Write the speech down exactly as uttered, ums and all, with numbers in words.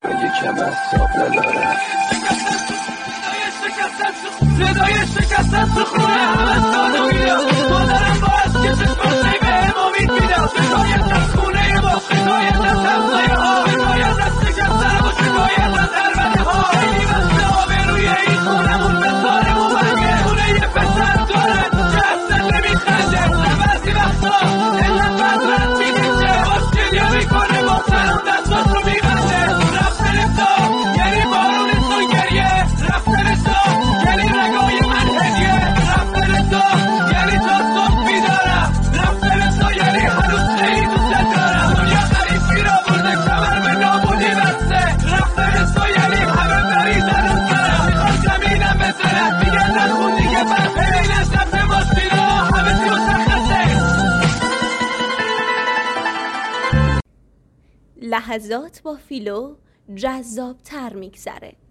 یکم اصاب ندارم. صدای شکستن تو خونه همه سالو میدم مادرم باعث که چشماشی به هم امید میدم. شکایت از خونه ما، شکایت از همسایه ها، شکایت از شکستن و شکایت از ارمنه ها. خیلی بسته آبروی این خونمون به سارمون بنگه. خونه یه پسر داره که اصلا نمیخنده و بعضی وقتا علت بدرد میگیشه مشکلیا میکنه محترم دستاش رو میبنده. رفتن تا یعنی بارون تو گریه، رفتن تا یعنی رگای من هدیه، رفتن تا یعنی تا صبح بیدارم، رفتن تا یعنی هنوز خیلی دوست دارم. دنیا غریبی را برده کمر به نابودی بسته، رفتن تا یعنی همه بریزن و سرم. میخواد زمینم بزنه میگن نخون دیگه بس بین شب ماشینا همه چی مشخصه. لحظات با فیلو جذاب تر میگذره.